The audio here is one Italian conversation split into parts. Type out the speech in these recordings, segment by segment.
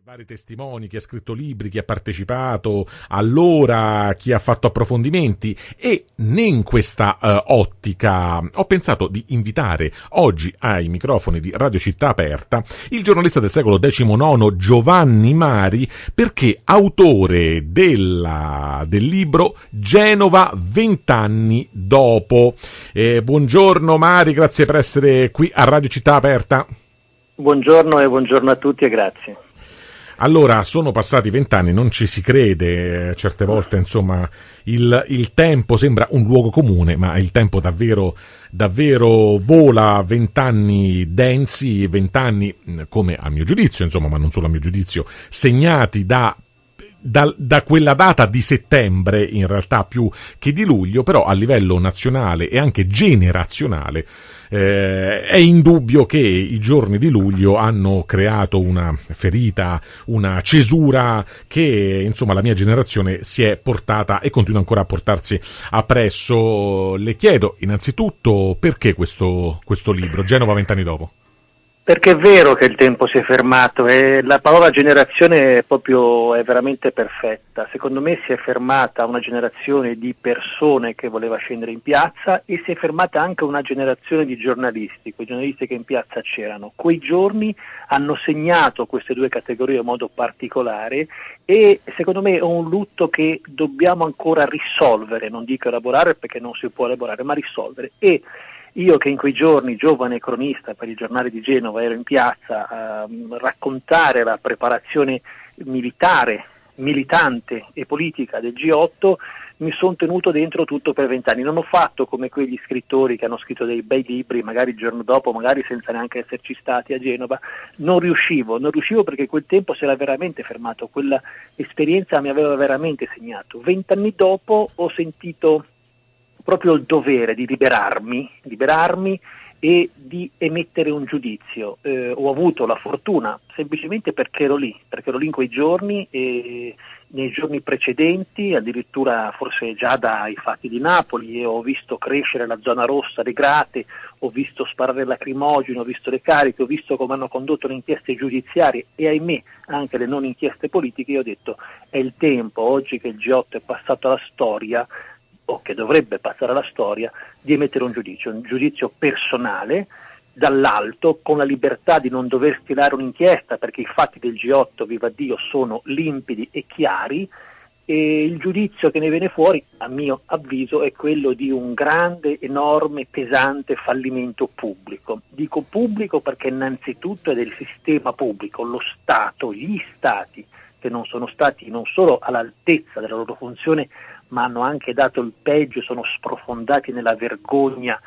vari testimoni, chi ha scritto libri, chi ha partecipato, allora chi ha fatto approfondimenti, e né in questa ottica ho pensato di invitare oggi ai microfoni di Radio Città Aperta il giornalista del secolo XIX Giovanni Mari, perché autore del libro Genova 20 anni dopo. Buongiorno Mari, grazie per essere qui a Radio Città Aperta. Buongiorno e buongiorno a tutti e grazie. Allora, sono passati 20 anni, non ci si crede, certe volte, insomma, il tempo sembra un luogo comune, ma il tempo davvero vola. 20 anni densi, 20 anni, come a mio giudizio, insomma, ma non solo a mio giudizio, segnati da quella data di settembre, in realtà più che di luglio, però a livello nazionale e anche generazionale è indubbio che i giorni di luglio hanno creato una ferita, una cesura che, insomma, la mia generazione si è portata e continua ancora a portarsi appresso. Le chiedo innanzitutto perché questo libro, Genova 20 anni dopo? Perché è vero che il tempo si è fermato e la parola generazione è veramente perfetta. Secondo me si è fermata una generazione di persone che voleva scendere in piazza e si è fermata anche una generazione di giornalisti, quei giornalisti che in piazza c'erano. Quei giorni hanno segnato queste due categorie in modo particolare e secondo me è un lutto che dobbiamo ancora risolvere, non dico elaborare perché non si può elaborare, ma risolvere. E io che in quei giorni, giovane cronista per il giornale di Genova, ero in piazza a raccontare la preparazione militare, militante e politica del G8, mi sono tenuto dentro tutto per 20 anni. Non ho fatto come quegli scrittori che hanno scritto dei bei libri, magari il giorno dopo, magari senza neanche esserci stati a Genova. Non riuscivo perché quel tempo si era veramente fermato, quella esperienza mi aveva veramente segnato. 20 anni dopo ho sentito proprio il dovere di liberarmi e di emettere un giudizio. Ho avuto la fortuna, semplicemente perché ero lì in quei giorni e nei giorni precedenti, addirittura forse già dai fatti di Napoli, e ho visto crescere la zona rossa, le grate, ho visto sparare lacrimogeni, ho visto le cariche, ho visto come hanno condotto le inchieste giudiziarie e ahimè anche le non inchieste politiche. Io ho detto è il tempo, oggi che il G8 è passato alla storia, o che dovrebbe passare alla storia, di emettere un giudizio personale, dall'alto, con la libertà di non dover stilare un'inchiesta, perché i fatti del G8, viva Dio, sono limpidi e chiari, e il giudizio che ne viene fuori, a mio avviso, è quello di un grande, enorme, pesante fallimento pubblico. Dico pubblico perché innanzitutto è del sistema pubblico, lo Stato, gli Stati, che non sono stati non solo all'altezza della loro funzione, ma hanno anche dato il peggio, sono sprofondati nella vergogna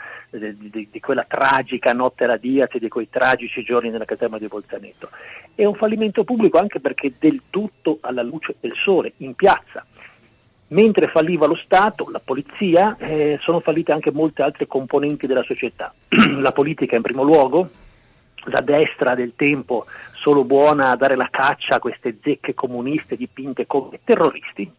di quella tragica notte alla Diaz e di quei tragici giorni nella caserma di Bolzaneto. È un fallimento pubblico anche perché del tutto alla luce del sole, in piazza. Mentre falliva lo Stato, la polizia, sono fallite anche molte altre componenti della società. La politica in primo luogo, la destra del tempo solo buona a dare la caccia a queste zecche comuniste dipinte come terroristi,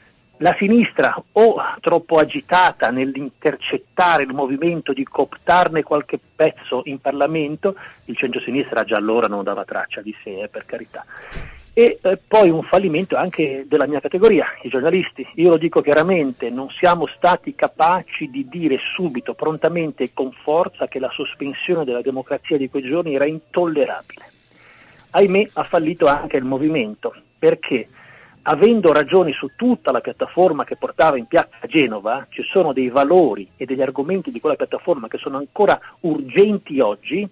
la sinistra o troppo agitata nell'intercettare il movimento di cooptarne qualche pezzo in Parlamento, il centro-sinistra già allora non dava traccia di sé, per carità. E poi un fallimento anche della mia categoria, i giornalisti. Io lo dico chiaramente, non siamo stati capaci di dire subito, prontamente e con forza che la sospensione della democrazia di quei giorni era intollerabile. Ahimè ha fallito anche il movimento, perché avendo ragioni su tutta la piattaforma che portava in piazza Genova, ci sono dei valori e degli argomenti di quella piattaforma che sono ancora urgenti oggi,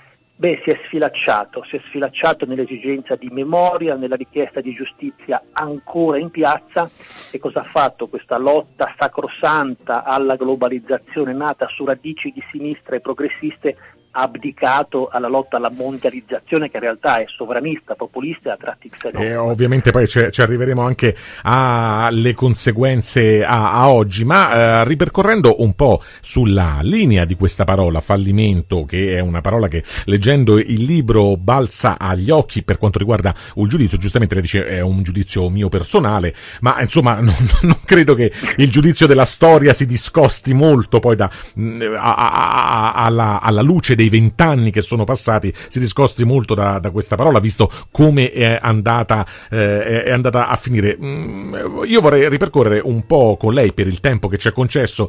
si è sfilacciato nell'esigenza di memoria, nella richiesta di giustizia ancora in piazza. E cosa ha fatto questa lotta sacrosanta alla globalizzazione nata su radici di sinistra e progressiste? Ha abdicato alla lotta alla mondializzazione, che in realtà è sovranista, populista e a tratti xenofoba. Ovviamente poi ci arriveremo anche alle conseguenze a oggi, ma ripercorrendo un po' sulla linea di questa parola, fallimento, che è una parola che leggendo il libro balza agli occhi per quanto riguarda un giudizio. Giustamente lei dice è un giudizio mio personale, ma insomma non credo che il giudizio della storia si discosti molto poi alla luce dei 20 anni che sono passati si discosti molto da questa parola, visto come è andata a finire. Io vorrei ripercorrere un po' con lei, per il tempo che ci è concesso,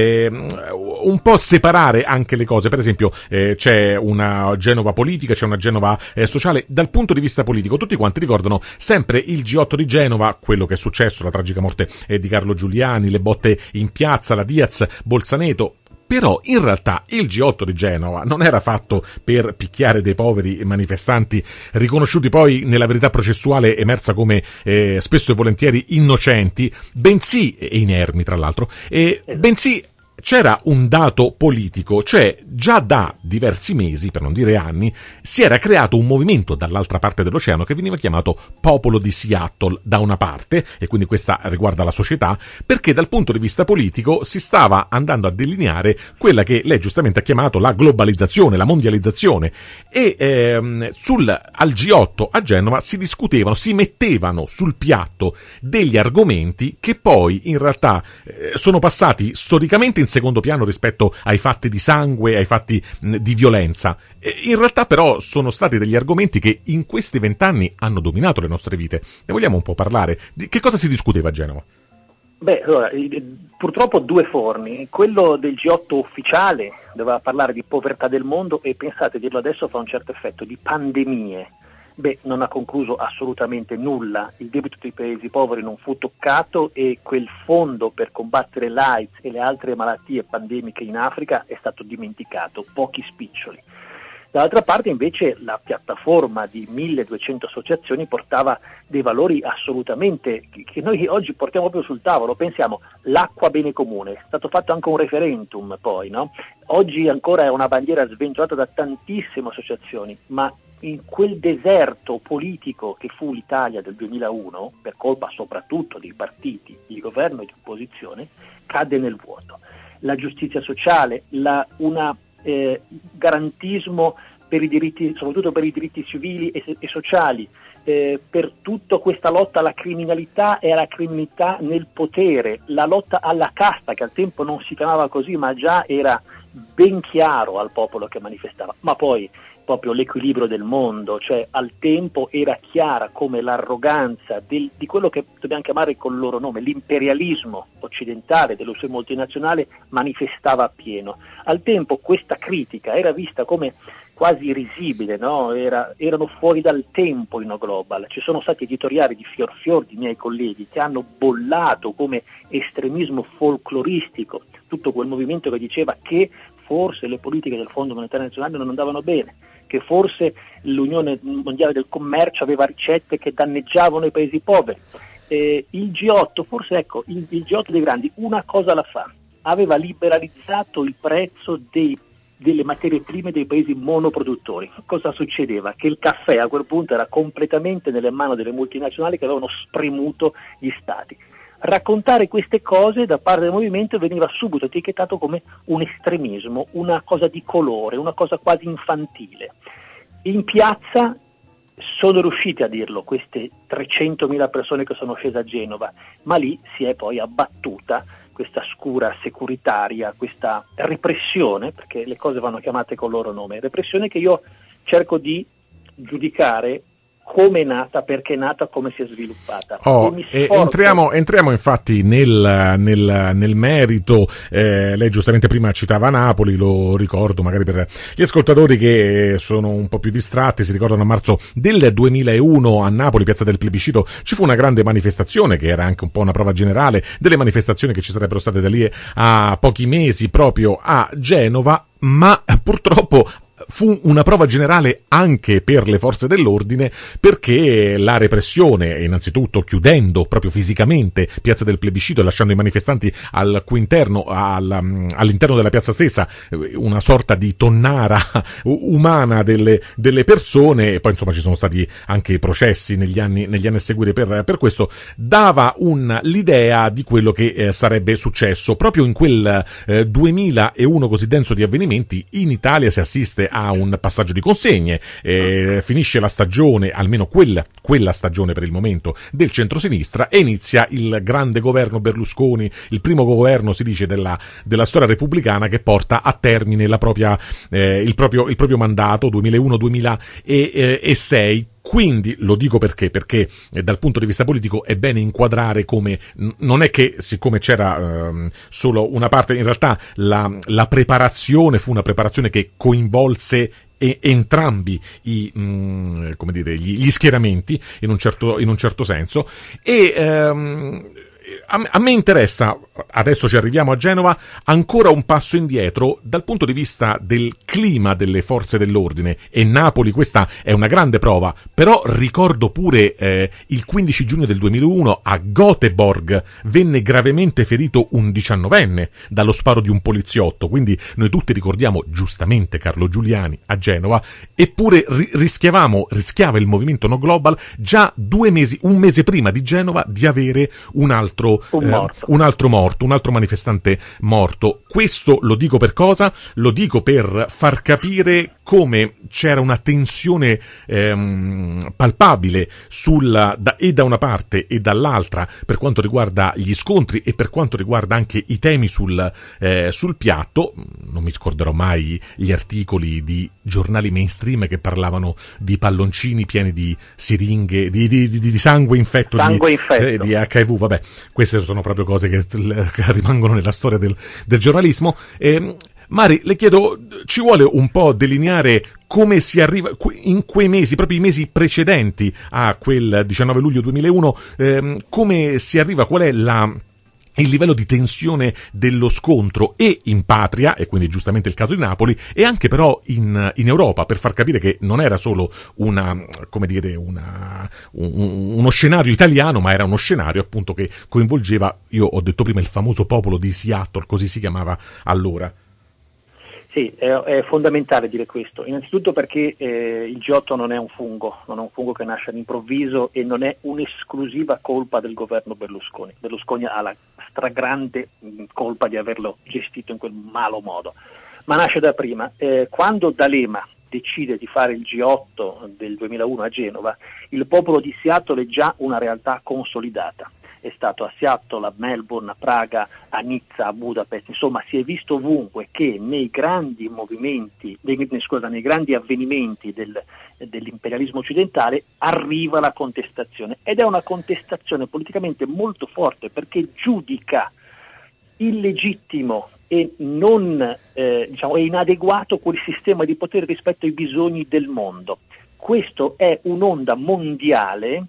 un po' separare anche le cose. Per esempio, c'è una Genova politica, c'è una Genova sociale. Dal punto di vista politico, tutti quanti ricordano sempre il G8 di Genova, quello che è successo, la tragica morte di Carlo Giuliani, le botte in piazza, la Diaz, Bolzaneto. Però in realtà il G8 di Genova non era fatto per picchiare dei poveri manifestanti riconosciuti poi nella verità processuale emersa come spesso e volentieri innocenti, bensì, e inermi tra l'altro, bensì c'era un dato politico, cioè già da diversi mesi, per non dire anni, si era creato un movimento dall'altra parte dell'oceano che veniva chiamato Popolo di Seattle da una parte, e quindi questa riguarda la società, perché dal punto di vista politico si stava andando a delineare quella che lei giustamente ha chiamato la globalizzazione, la mondializzazione, e al G8 a Genova si discutevano, si mettevano sul piatto degli argomenti che poi in realtà sono passati storicamente in secondo piano rispetto ai fatti di sangue, ai fatti di violenza. In realtà però sono stati degli argomenti che in questi 20 anni hanno dominato le nostre vite. Ne vogliamo un po' parlare? Di che cosa si discuteva a Genova? Beh, allora, purtroppo due forni. Quello del G8 ufficiale doveva parlare di povertà del mondo e, pensate, dirlo adesso fa un certo effetto, di pandemie. Beh, non ha concluso assolutamente nulla, il debito dei paesi poveri non fu toccato e quel fondo per combattere l'AIDS e le altre malattie pandemiche in Africa è stato dimenticato, pochi spiccioli. Dall'altra parte invece la piattaforma di 1200 associazioni portava dei valori assolutamente che noi oggi portiamo proprio sul tavolo. Pensiamo, l'acqua bene comune, è stato fatto anche un referendum poi, no? Oggi ancora è una bandiera sventolata da tantissime associazioni, ma in quel deserto politico che fu l'Italia del 2001, per colpa soprattutto dei partiti di governo e di opposizione, cadde nel vuoto. La giustizia sociale, garantismo per i diritti, soprattutto per i diritti civili e sociali, per tutta questa lotta alla criminalità e alla criminalità nel potere, la lotta alla casta, che al tempo non si chiamava così, ma già era ben chiaro al popolo che manifestava, ma poi proprio l'equilibrio del mondo, cioè al tempo era chiara come l'arroganza di quello che dobbiamo chiamare col loro nome, l'imperialismo occidentale delle sue multinazionali manifestava appieno. Al tempo questa critica era vista come quasi risibile, no? Erano fuori dal tempo in No Global. Ci sono stati editoriali di fior di miei colleghi che hanno bollato come estremismo folcloristico tutto quel movimento che diceva che forse le politiche del Fondo Monetario Nazionale non andavano bene, che forse l'Unione Mondiale del Commercio aveva ricette che danneggiavano i paesi poveri. Il G8, forse ecco, il G8 dei grandi una cosa la fa, aveva liberalizzato il prezzo delle materie prime dei paesi monoproduttori. Cosa succedeva? Che il caffè a quel punto era completamente nelle mani delle multinazionali che avevano spremuto gli stati. Raccontare queste cose da parte del movimento veniva subito etichettato come un estremismo, una cosa di colore, una cosa quasi infantile. In piazza sono riusciti a dirlo queste 300.000 persone che sono scese a Genova, ma lì si è poi abbattuta questa scura securitaria, questa repressione, perché le cose vanno chiamate col loro nome, repressione che io cerco di giudicare come è nata, perché è nata, come si è sviluppata. Entriamo infatti nel merito. Lei giustamente prima citava Napoli, lo ricordo magari per gli ascoltatori che sono un po' più distratti, si ricordano a marzo del 2001 a Napoli, piazza del Plebiscito, ci fu una grande manifestazione che era anche un po' una prova generale delle manifestazioni che ci sarebbero state da lì a pochi mesi proprio a Genova, ma purtroppo fu una prova generale anche per le forze dell'ordine, perché la repressione, innanzitutto chiudendo proprio fisicamente piazza del Plebiscito e lasciando i manifestanti all'interno della piazza stessa, una sorta di tonnara umana delle persone, e poi insomma ci sono stati anche processi negli anni a seguire per questo, dava l'idea di quello che sarebbe successo. Proprio in quel 2001 così denso di avvenimenti in Italia si assiste a un passaggio di consegne, finisce la stagione, almeno quella stagione per il momento, del centrosinistra, e inizia il grande governo Berlusconi, il primo governo, si dice, della storia repubblicana, che porta a termine il proprio mandato 2001-2006. Quindi lo dico perché dal punto di vista politico è bene inquadrare come non è che, siccome c'era solo una parte, in realtà la preparazione fu una preparazione che coinvolse entrambi gli schieramenti in un certo senso, e a me interessa, adesso ci arriviamo a Genova, ancora un passo indietro dal punto di vista del clima delle forze dell'ordine, e Napoli questa è una grande prova, però ricordo pure il 15 giugno del 2001 a Göteborg venne gravemente ferito un 19enne dallo sparo di un poliziotto, quindi noi tutti ricordiamo giustamente Carlo Giuliani a Genova, eppure rischiava il movimento No Global già un mese prima di Genova di avere un altro morto, un altro manifestante morto. Questo lo dico per cosa? Lo dico per far capire come c'era una tensione palpabile e da una parte e dall'altra per quanto riguarda gli scontri e per quanto riguarda anche i temi sul piatto. Non mi scorderò mai gli articoli di giornali mainstream che parlavano di palloncini pieni di siringhe, di sangue infetto, di HIV. Vabbè, queste sono proprio cose che rimangono nella storia del giornalismo. Mari, le chiedo, ci vuole un po' delineare come si arriva in quei mesi, proprio i mesi precedenti a quel 19 luglio 2001, come si arriva, qual è il livello di tensione dello scontro, e in patria, e quindi giustamente il caso di Napoli, e anche però in Europa, per far capire che non era solo uno scenario italiano, ma era uno scenario appunto che coinvolgeva, io ho detto prima, il famoso popolo di Seattle, così si chiamava allora. Sì, è fondamentale dire questo, innanzitutto perché il G8 non è un fungo che nasce all'improvviso e non è un'esclusiva colpa del governo Berlusconi. Berlusconi ha la stragrande colpa di averlo gestito in quel malo modo, ma nasce da prima. Quando D'Alema decide di fare il G8 del 2001 a Genova, il popolo di Seattle è già una realtà consolidata. È stato a Seattle, a Melbourne, a Praga, a Nizza, a Budapest, insomma si è visto ovunque che nei grandi nei grandi avvenimenti dell'imperialismo occidentale arriva la contestazione, ed è una contestazione politicamente molto forte, perché giudica illegittimo e non è inadeguato quel sistema di potere rispetto ai bisogni del mondo. Questo è un'onda mondiale.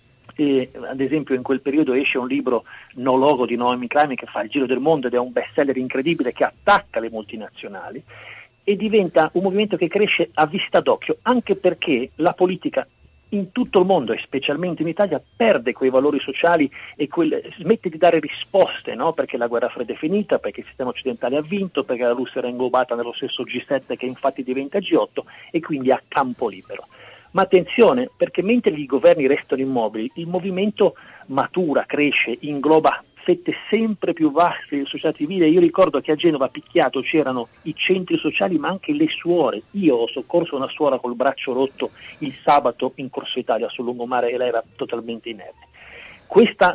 Ad esempio in quel periodo esce un libro No Logo di Naomi Klein che fa il giro del mondo ed è un bestseller incredibile che attacca le multinazionali, e diventa un movimento che cresce a vista d'occhio, anche perché la politica in tutto il mondo e specialmente in Italia perde quei valori sociali e smette di dare risposte, no? Perché la guerra fredda è finita, perché il sistema occidentale ha vinto, perché la Russia era inglobata nello stesso G7 che infatti diventa G8 e quindi ha campo libero. Ma attenzione, perché mentre i governi restano immobili, il movimento matura, cresce, ingloba fette sempre più vaste di società civile. Io ricordo che a Genova a Picchiato c'erano i centri sociali ma anche le suore. Io ho soccorso una suora col braccio rotto il sabato in Corso Italia sul lungomare e lei era totalmente inerte. Questa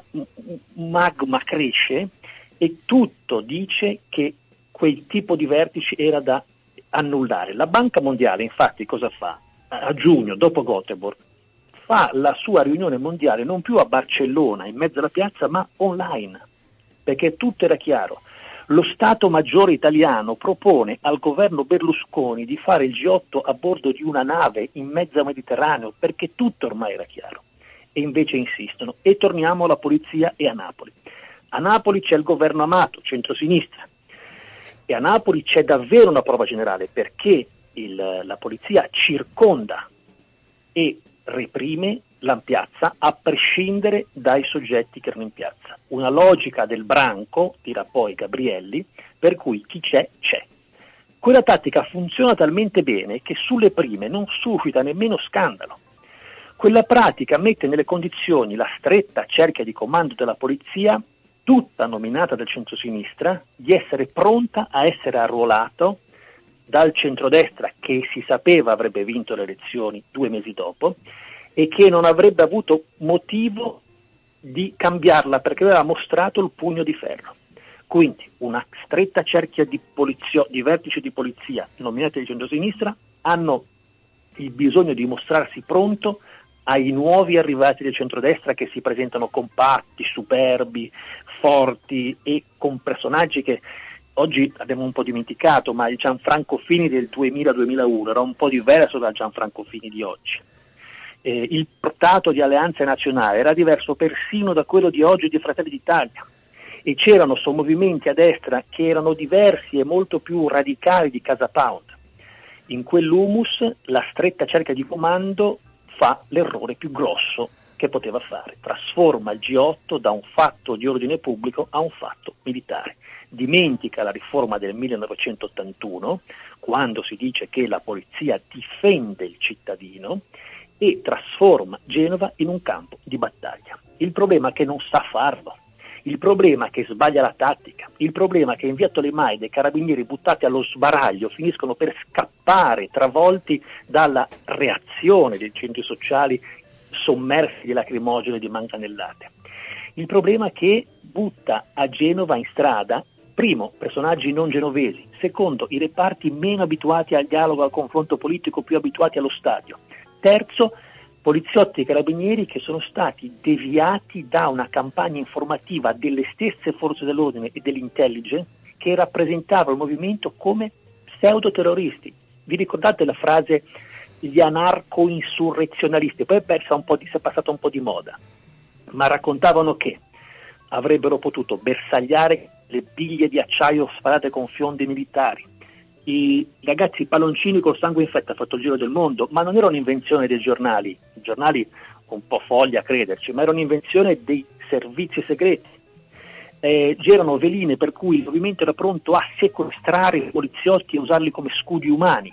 magma cresce e tutto dice che quel tipo di vertici era da annullare. La Banca Mondiale infatti cosa fa? A giugno, dopo Göteborg, fa la sua riunione mondiale non più a Barcellona, in mezzo alla piazza, ma online, perché tutto era chiaro. Lo Stato Maggiore italiano propone al governo Berlusconi di fare il G8 a bordo di una nave in mezzo al Mediterraneo, perché tutto ormai era chiaro. E invece insistono. E torniamo alla polizia e a Napoli. A Napoli c'è il governo Amato, centrosinistra, e a Napoli c'è davvero una prova generale, perché la polizia circonda e reprime la piazza a prescindere dai soggetti che erano in piazza. Una logica del branco, dirà poi Gabrielli, per cui chi c'è, c'è. Quella tattica funziona talmente bene che sulle prime non suscita nemmeno scandalo. Quella pratica mette nelle condizioni la stretta cerchia di comando della polizia, tutta nominata dal centrosinistra, di essere pronta a essere arruolato dal centrodestra, che si sapeva avrebbe vinto le elezioni 2 mesi dopo e che non avrebbe avuto motivo di cambiarla perché aveva mostrato il pugno di ferro. Quindi una stretta cerchia di vertici di polizia nominati di centrosinistra hanno il bisogno di mostrarsi pronto ai nuovi arrivati del centrodestra che si presentano compatti, superbi, forti e con personaggi che oggi abbiamo un po' dimenticato, ma il Gianfranco Fini del 2000-2001 era un po' diverso dal Gianfranco Fini di oggi. Il portato di Alleanza Nazionale era diverso persino da quello di oggi di Fratelli d'Italia e c'erano sommovimenti a destra che erano diversi e molto più radicali di Casa Pound. In quell'humus la stretta cerchia di comando fa l'errore più grosso che poteva fare, trasforma il G8 da un fatto di ordine pubblico a un fatto militare. Dimentica la riforma del 1981, quando si dice che la polizia difende il cittadino, e trasforma Genova in un campo di battaglia. Il problema è che non sa farlo, il problema è che sbaglia la tattica, il problema è che in via Tolemai dei carabinieri buttati allo sbaraglio finiscono per scappare, travolti dalla reazione dei centri sociali sommersi di lacrimogene e di manganellate. Il problema è che butta a Genova in strada, primo, personaggi non genovesi, secondo, i reparti meno abituati al dialogo, al confronto politico, più abituati allo stadio, terzo, poliziotti e carabinieri che sono stati deviati da una campagna informativa delle stesse forze dell'ordine e dell'intelligence che rappresentava il movimento come pseudo-terroristi. Vi ricordate la frase gli anarco-insurrezionalisti? Poi si è passata un po' di moda, ma raccontavano che avrebbero potuto bersagliare le biglie di acciaio sparate con fionde militari, i ragazzi palloncini col sangue infetto, ha fatto il giro del mondo, ma non era un'invenzione dei giornali, i giornali un po' folli a crederci, ma era un'invenzione dei servizi segreti. C'erano veline per cui il movimento era pronto a sequestrare i poliziotti e usarli come scudi umani.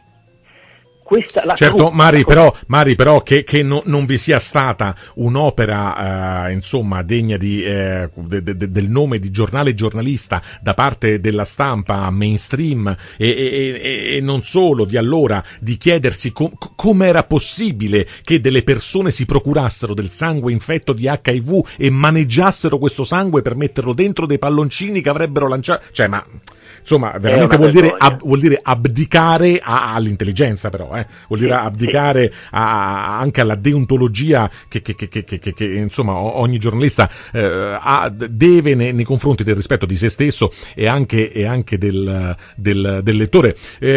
Certo, Mari, però che non vi sia stata un'opera insomma degna del nome di giornale giornalista da parte della stampa mainstream e non solo di allora, di chiedersi come era possibile che delle persone si procurassero del sangue infetto di HIV e maneggiassero questo sangue per metterlo dentro dei palloncini che avrebbero lanciato, cioè, ma insomma veramente vuol dire abdicare all'intelligenza, però vuol dire abdicare anche alla deontologia che insomma ogni giornalista deve nei confronti del rispetto di se stesso e anche del lettore.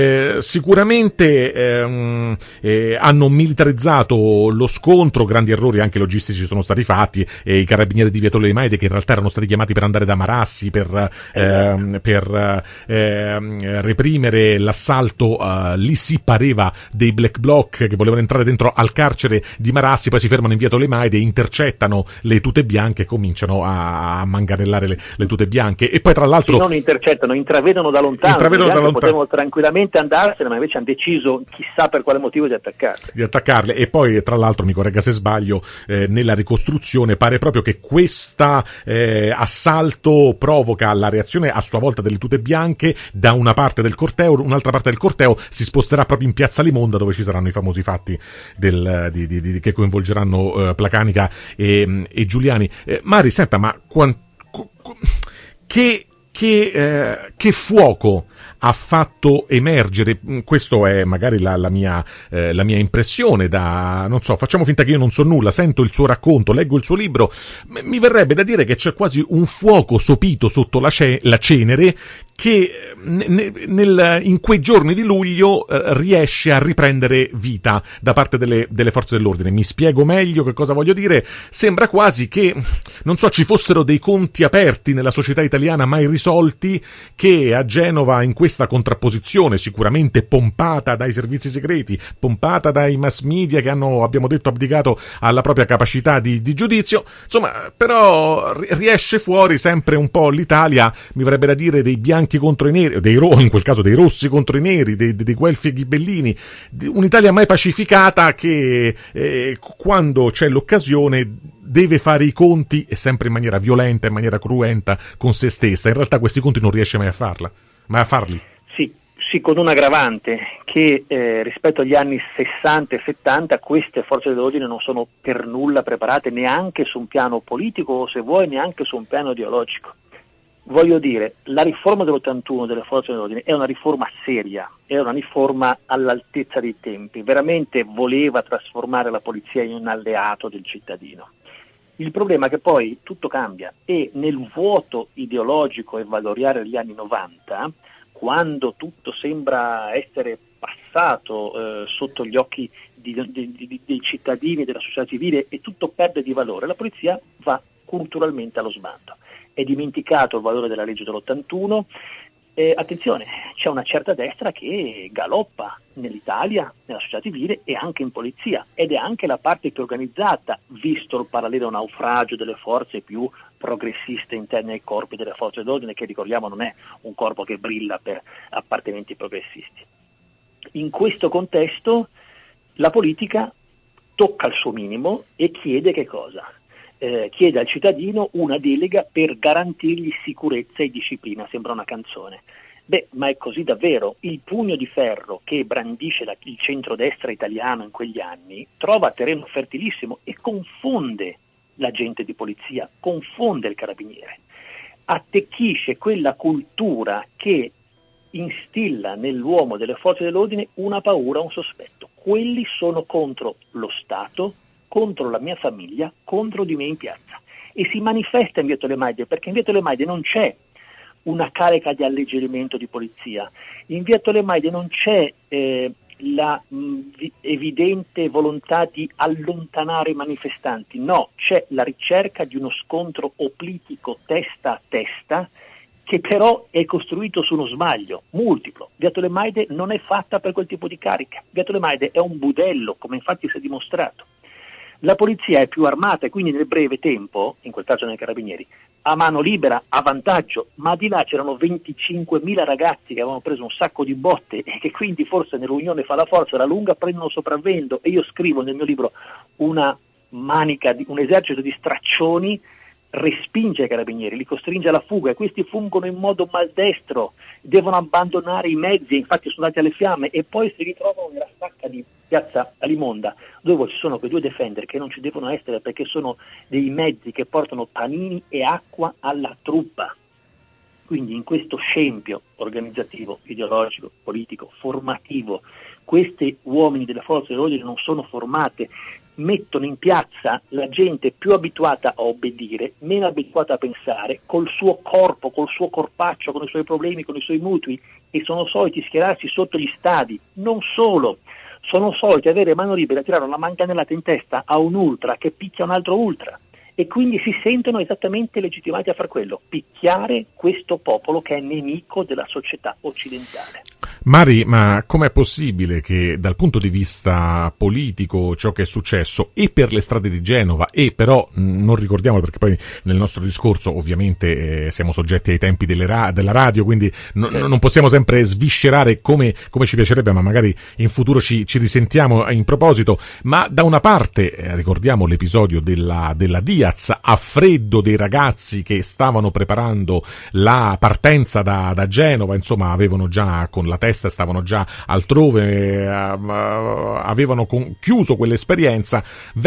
Sicuramente hanno militarizzato lo scontro, grandi errori anche logistici sono stati fatti, e i carabinieri di via Tolemai che in realtà erano stati chiamati per andare da Marassi per reprimere l'assalto, lì si pareva dei black bloc che volevano entrare dentro al carcere di Marassi, poi si fermano in via Tolemai e intercettano le tute bianche e cominciano a manganellare le tute bianche, e poi tra l'altro non intercettano, intravedono da lontano, potevano tranquillamente andarsene, ma invece hanno deciso, chissà per quale motivo, di attaccarle. E poi tra l'altro, mi corregga se sbaglio, nella ricostruzione pare proprio che questa assalto provoca la reazione a sua volta delle tute bianche da una parte del corteo, un'altra parte del corteo si sposterà proprio in piazza Limonda, dove ci saranno i famosi fatti che coinvolgeranno Placanica e Giuliani. Mari, senta, ma che fuoco ha fatto emergere, questo è magari la mia impressione, non so, facciamo finta che io non so nulla, sento il suo racconto, leggo il suo libro, mi verrebbe da dire che c'è quasi un fuoco sopito sotto la cenere che in quei giorni di luglio riesce a riprendere vita da parte delle forze dell'ordine. Mi spiego meglio che cosa voglio dire. Sembra quasi che, non so, ci fossero dei conti aperti nella società italiana mai risolti, che a Genova, in questa contrapposizione sicuramente pompata dai servizi segreti, pompata dai mass media che hanno, abbiamo detto, abdicato alla propria capacità di giudizio, insomma, però riesce fuori sempre un po' l'Italia, mi verrebbe da dire, dei bianchi contro i neri, in quel caso dei rossi contro i neri, dei Guelfi e Ghibellini, un'Italia mai pacificata che quando c'è l'occasione deve fare i conti, e sempre in maniera violenta, in maniera cruenta con se stessa. In realtà questi conti non riesce mai a farli. Sì, Sì, con un aggravante che rispetto agli anni 60 e 70 queste forze dell'ordine non sono per nulla preparate neanche su un piano politico o, se vuoi, neanche su un piano ideologico. Voglio dire, la riforma dell'81 delle forze dell'ordine è una riforma seria, è una riforma all'altezza dei tempi, veramente voleva trasformare la polizia in un alleato del cittadino. Il problema è che poi tutto cambia e nel vuoto ideologico e valoriale degli anni 90, quando tutto sembra essere passato sotto gli occhi dei cittadini, della società civile, e tutto perde di valore, la polizia va culturalmente allo sbando. È dimenticato il valore della legge dell'81. Attenzione, c'è una certa destra che galoppa nell'Italia, nella società civile e anche in polizia, ed è anche la parte più organizzata, visto il parallelo naufragio delle forze più progressiste interne ai corpi delle forze d'ordine, che ricordiamo non è un corpo che brilla per appartenenti progressisti. In questo contesto la politica tocca il suo minimo e chiede che cosa? Chiede al cittadino una delega per garantirgli sicurezza e disciplina. Sembra una canzone. Beh, ma è così davvero. Il pugno di ferro che brandisce il centrodestra italiano in quegli anni trova terreno fertilissimo e confonde l'agente di polizia, confonde il carabiniere, attecchisce quella cultura che instilla nell'uomo delle forze dell'ordine una paura, un sospetto. Quelli sono contro lo Stato, contro la mia famiglia, contro di me in piazza. E si manifesta in via Tolemaide, perché in via Tolemaide non c'è una carica di alleggerimento di polizia, in via Tolemaide non c'è la evidente volontà di allontanare i manifestanti, no, c'è la ricerca di uno scontro oplitico testa a testa, che però è costruito su uno sbaglio multiplo. Via Tolemaide non è fatta per quel tipo di carica, via Tolemaide è un budello, come infatti si è dimostrato. La polizia è più armata e quindi nel breve tempo, in quel caso nei carabinieri, a mano libera, a vantaggio, ma di là c'erano 25.000 ragazzi che avevano preso un sacco di botte e che quindi forse nell'unione fa la forza, alla lunga prendono sopravvento, e io scrivo nel mio libro un esercito di straccioni respinge i carabinieri, li costringe alla fuga, e questi fungono in modo maldestro, devono abbandonare i mezzi, infatti sono andati alle fiamme, e poi si ritrovano nella stacca di piazza Alimonda, dove ci sono quei due defender che non ci devono essere, perché sono dei mezzi che portano panini e acqua alla truppa. Quindi in questo scempio organizzativo, ideologico, politico, formativo, questi uomini delle forze dell'ordine non sono formate, mettono in piazza la gente più abituata a obbedire, meno abituata a pensare, col suo corpo, col suo corpaccio, con i suoi problemi, con i suoi mutui, e sono soliti schierarsi sotto gli stadi. Non solo, sono soliti avere mano libera a tirare una manganellata in testa a un ultra che picchia un altro ultra, e quindi si sentono esattamente legittimati a far quello, picchiare questo popolo che è nemico della società occidentale. Mari, ma com'è possibile che dal punto di vista politico ciò che è successo e per le strade di Genova, e però non ricordiamolo perché poi nel nostro discorso ovviamente siamo soggetti ai tempi della radio, quindi non possiamo sempre sviscerare come ci piacerebbe, ma magari in futuro ci risentiamo in proposito. Ma da una parte ricordiamo l'episodio della Diaz a freddo, dei ragazzi che stavano preparando la partenza da Genova, insomma avevano già con la testa, stavano già altrove, avevano chiuso quell'esperienza,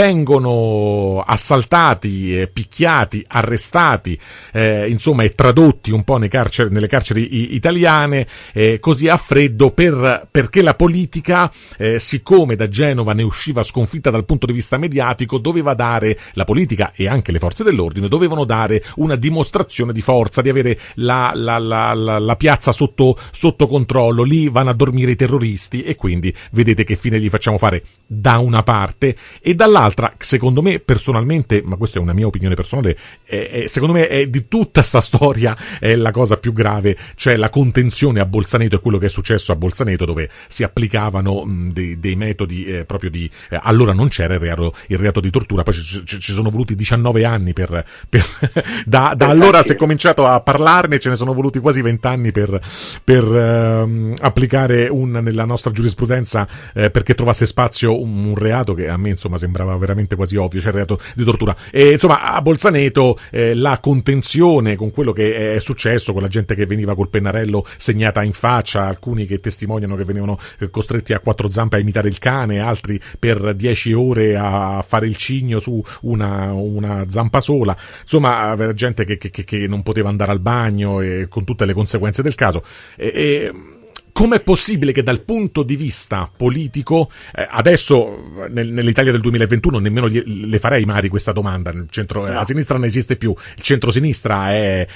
vengono assaltati, picchiati, arrestati, insomma, e tradotti un po' nelle carceri italiane, così a freddo, perché la politica, siccome da Genova ne usciva sconfitta dal punto di vista mediatico, doveva dare, la politica e anche le forze dell'ordine dovevano dare una dimostrazione di forza, di avere la piazza sotto controllo. Lì vanno a dormire i terroristi, e quindi vedete che fine gli facciamo fare da una parte, e dall'altra, secondo me personalmente, ma questa è una mia opinione personale, secondo me è di tutta sta storia è la cosa più grave, cioè la contenzione a Bolzaneto e quello che è successo a Bolzaneto, dove si applicavano dei metodi proprio di allora non c'era il reato di tortura, poi ci sono voluti 19 anni da allora si è cominciato a parlarne, ce ne sono voluti quasi 20 anni per applicare nella nostra giurisprudenza perché trovasse spazio un reato che a me insomma sembrava veramente quasi ovvio, cioè il reato di tortura. E insomma a Bolzaneto la contenzione con quello che è successo, con la gente che veniva col pennarello segnata in faccia, alcuni che testimoniano che venivano costretti a quattro zampe a imitare il cane, altri per 10 ore a fare il cigno su una zampa sola, insomma aveva gente che non poteva andare al bagno e con tutte le conseguenze del caso. Com'è possibile che dal punto di vista politico, adesso nell'Italia del 2021 nemmeno le farei mai questa domanda, a sinistra non esiste più, il centro-sinistra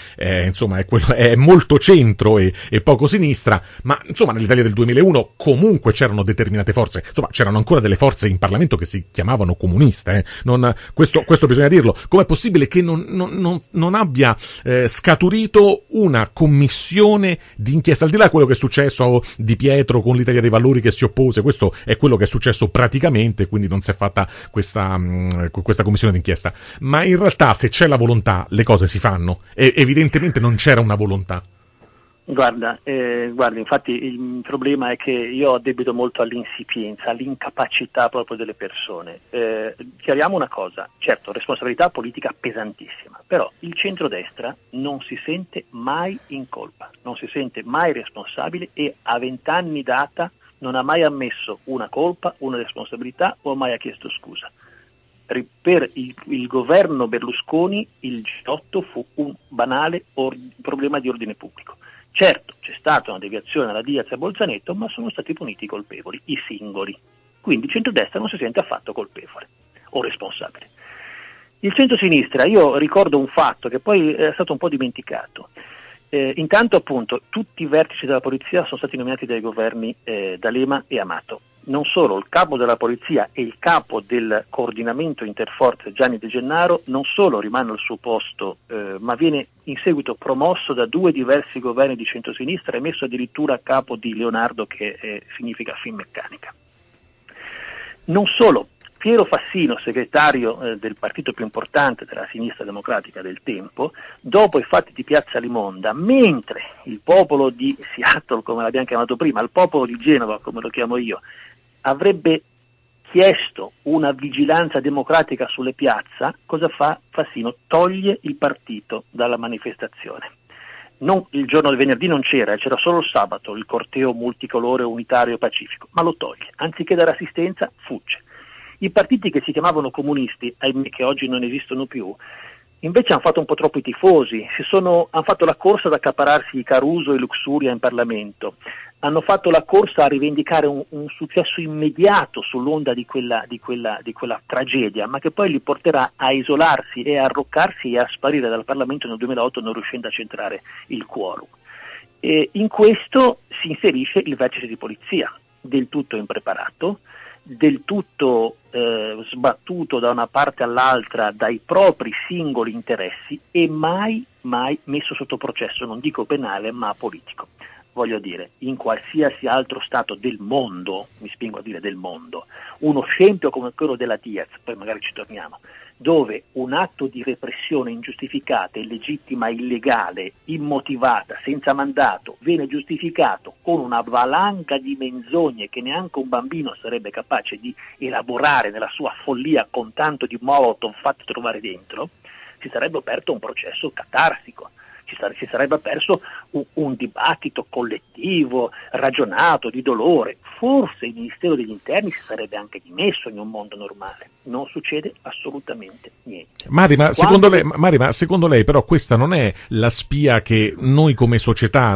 è molto centro e questo sinistra, ma insomma nell'Italia del 2001 comunque c'erano determinate forze, insomma c'erano ancora delle forze in Parlamento che si chiamavano comuniste, questo bisogna dirlo. Com'è possibile che non abbia scaturito una commissione d'inchiesta, al di là di quello che è successo Di Pietro con l'Italia dei Valori che si oppose? Questo è quello che è successo praticamente, quindi non si è fatta questa commissione d'inchiesta, ma in realtà se c'è la volontà le cose si fanno, e evidentemente non c'era una volontà. Guarda, infatti il problema è che io addebito molto all'insipienza, all'incapacità proprio delle persone. Chiariamo una cosa, certo, responsabilità politica pesantissima, però il centrodestra non si sente mai in colpa, non si sente mai responsabile e a 20 anni data non ha mai ammesso una colpa, una responsabilità o mai ha chiesto scusa. Per il governo Berlusconi il G8 fu un banale problema di ordine pubblico. Certo, c'è stata una deviazione alla Diaz e a Bolzaneto, ma sono stati puniti i colpevoli, i singoli. Quindi il centrodestra non si sente affatto colpevole o responsabile. Il centro-sinistra, io ricordo un fatto che poi è stato un po' dimenticato. Intanto appunto tutti i vertici della polizia sono stati nominati dai governi D'Alema e Amato. Non solo, il capo della polizia e il capo del coordinamento interforze Gianni De Gennaro non solo rimane al suo posto, ma viene in seguito promosso da 2 diversi governi di centrosinistra e messo addirittura a capo di Leonardo, che significa Finmeccanica. Non solo, Piero Fassino, segretario del partito più importante della sinistra democratica del tempo, dopo i fatti di Piazza Limonda, mentre il popolo di Seattle, come l'abbiamo chiamato prima, il popolo di Genova, come lo chiamo io, avrebbe chiesto una vigilanza democratica sulle piazze, cosa fa Fassino? Toglie il partito dalla manifestazione. Il giorno del venerdì non c'era solo il sabato, il corteo multicolore unitario pacifico, ma lo toglie, anziché dare assistenza fugge. I partiti che si chiamavano comunisti, ahimè, che oggi non esistono più, invece hanno fatto un po' troppo i tifosi, hanno fatto la corsa ad accapararsi i Caruso e Luxuria in Parlamento, hanno fatto la corsa a rivendicare un successo immediato sull'onda di quella tragedia, ma che poi li porterà a isolarsi e a arroccarsi e a sparire dal Parlamento nel 2008 non riuscendo a centrare il quorum. E in questo si inserisce il vertice di polizia, del tutto impreparato, del tutto sbattuto da una parte all'altra dai propri singoli interessi e mai messo sotto processo, non dico penale ma politico. Voglio dire, in qualsiasi altro stato del mondo, mi spingo a dire del mondo, uno scempio come quello della Diaz, poi magari ci torniamo, dove un atto di repressione ingiustificata, illegittima, illegale, immotivata, senza mandato, viene giustificato con una valanga di menzogne che neanche un bambino sarebbe capace di elaborare nella sua follia con tanto di molotov fatto trovare dentro, si sarebbe aperto un processo catarsico. Si sarebbe perso un dibattito collettivo, ragionato, di dolore. Forse il Ministero degli Interni si sarebbe anche dimesso in un mondo normale. Non succede assolutamente niente. Mari, ma secondo lei però questa non è la spia che noi come società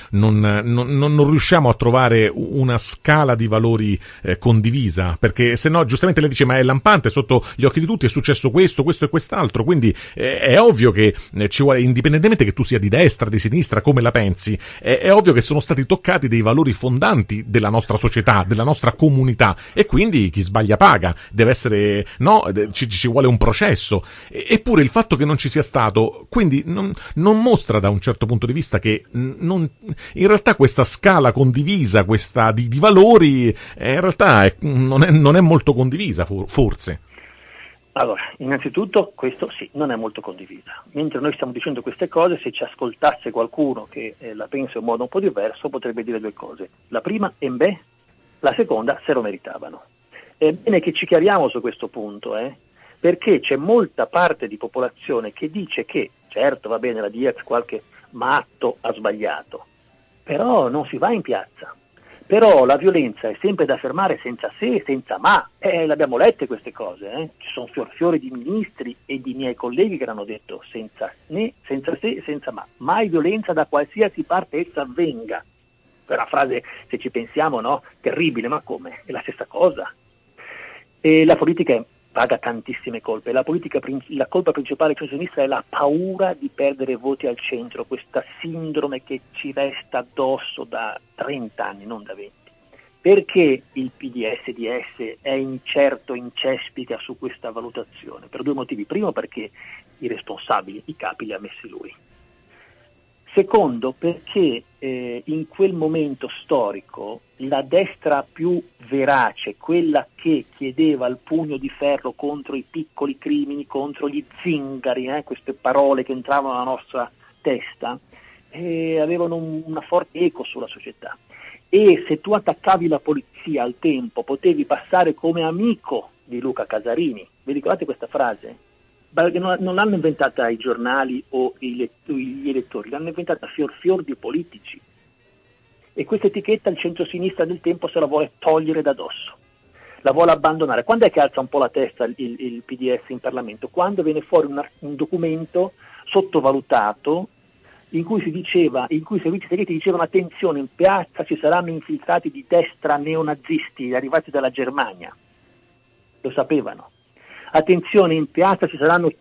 non riusciamo a trovare una scala di valori condivisa? Perché se no, giustamente lei dice, ma è lampante, sotto gli occhi di tutti è successo questo e quest'altro, quindi è ovvio che ci vuole, indipendentemente che tu sia di destra, di sinistra, come la pensi, è ovvio che sono stati toccati dei valori fondanti della nostra società, della nostra comunità, e quindi chi sbaglia paga, deve essere, no, ci vuole un processo, eppure il fatto che non ci sia stato, quindi non mostra da un certo punto di vista che in realtà questa scala condivisa, questa di valori, in realtà non è molto condivisa, forse. Allora, innanzitutto questo sì, non è molto condiviso. Mentre noi stiamo dicendo queste cose, se ci ascoltasse qualcuno che la pensa in modo un po' diverso, potrebbe dire due cose. La prima, la seconda, se lo meritavano. È bene che ci chiariamo su questo punto, perché c'è molta parte di popolazione che dice che, certo va bene la Diaz, qualche matto ha sbagliato, però non si va in piazza. Però la violenza è sempre da fermare senza se e senza ma, l'abbiamo lette queste cose, ci sono fiori di ministri e di miei colleghi che l'hanno detto senza né, senza se e senza ma, mai violenza da qualsiasi parte essa avvenga. È una frase, se ci pensiamo, no? Terribile, ma come? È la stessa cosa. E la politica paga tantissime colpe. La colpa principale che sinistra è la paura di perdere voti al centro, questa sindrome che ci resta addosso da 30 anni, non da 20. Perché il PDS-DS è incerto, incespica su questa valutazione? Per due motivi. Primo, perché i responsabili, i capi li ha messi lui. Secondo, perché in quel momento storico la destra più verace, quella che chiedeva il pugno di ferro contro i piccoli crimini, contro gli zingari, queste parole che entravano nella nostra testa, avevano una forte eco sulla società. E se tu attaccavi la polizia al tempo, potevi passare come amico di Luca Casarini. Vi ricordate questa frase? Non l'hanno inventata i giornali o gli elettori, l'hanno inventata fior di politici. E questa etichetta il centro-sinistra del tempo se la vuole togliere da dosso, la vuole abbandonare. Quando è che alza un po' la testa il PDS in Parlamento? Quando viene fuori un documento sottovalutato in cui i servizi segreti dicevano: attenzione, in piazza ci saranno infiltrati di destra neonazisti arrivati dalla Germania. Lo sapevano. Attenzione, in piazza ci saranno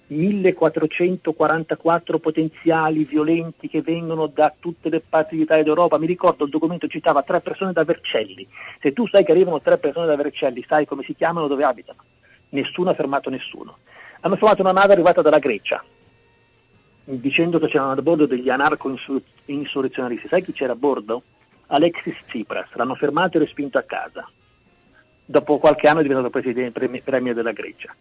1444 potenziali violenti che vengono da tutte le parti d'Italia ed Europa. Mi ricordo il documento citava 3 persone da Vercelli. Se tu sai che arrivano 3 persone da Vercelli, sai come si chiamano, dove abitano. Nessuno ha fermato nessuno. Hanno fermato una nave arrivata dalla Grecia, dicendo che c'erano a bordo degli anarco-insurrezionalisti. Sai chi c'era a bordo? Alexis Tsipras. L'hanno fermato e respinto a casa. Dopo qualche anno è diventato premier della Grecia.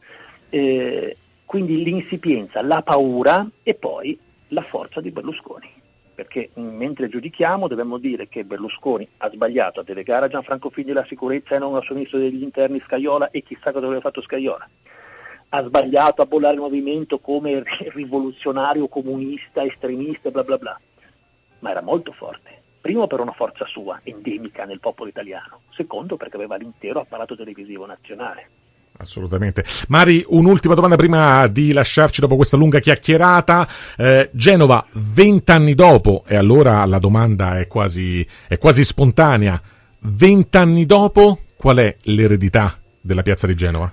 Quindi l'insipienza, la paura e poi la forza di Berlusconi. Perché mentre giudichiamo dobbiamo dire che Berlusconi ha sbagliato a delegare a Gianfranco Fini la sicurezza e non al suo ministro degli interni Scajola, e chissà cosa aveva fatto Scajola. Ha sbagliato a bollare il movimento come rivoluzionario, comunista, estremista, bla bla bla. Ma era molto forte. Primo, per una forza sua, endemica nel popolo italiano. Secondo, perché aveva l'intero apparato televisivo nazionale. Assolutamente. Mari, un'ultima domanda prima di lasciarci dopo questa lunga chiacchierata. Genova, 20 anni dopo, e allora la domanda è quasi spontanea. 20 anni dopo, qual è l'eredità della piazza di Genova?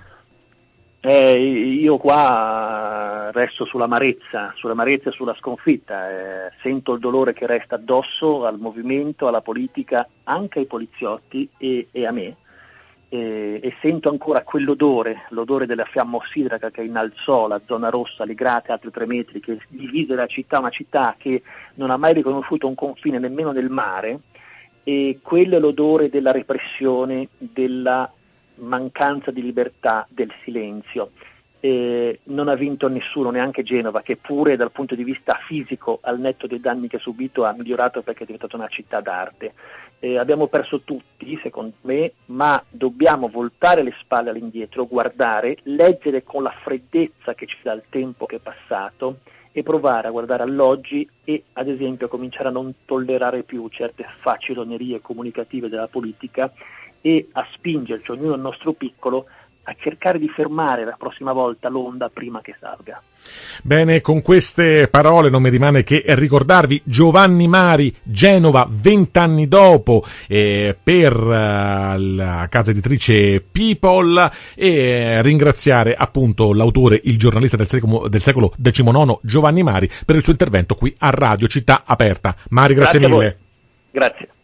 Io qua resto sull'amarezza e sulla sconfitta, sento il dolore che resta addosso al movimento, alla politica, anche ai poliziotti e a me, e sento ancora l'odore della fiamma ossidrica che innalzò la zona rossa, Ligrate, altri 3 metri, che divise la città, una città che non ha mai riconosciuto un confine nemmeno nel mare, e quello è l'odore della repressione, della mancanza di libertà, del silenzio. Non ha vinto nessuno, neanche Genova, che pure dal punto di vista fisico, al netto dei danni che ha subito, ha migliorato perché è diventata una città d'arte. Abbiamo perso tutti, secondo me, ma dobbiamo voltare le spalle all'indietro, guardare, leggere con la freddezza che ci dà il tempo che è passato e provare a guardare all'oggi e, ad esempio, cominciare a non tollerare più certe facilonerie comunicative della politica e a spingerci, ognuno al nostro piccolo, a cercare di fermare la prossima volta l'onda prima che salga. Bene, con queste parole non mi rimane che ricordarvi Giovanni Mari, Genova, 20 anni dopo, per la casa editrice People, e ringraziare appunto l'autore, il giornalista del secolo XIX, Giovanni Mari, per il suo intervento qui a Radio Città Aperta. Mari, grazie mille. Grazie.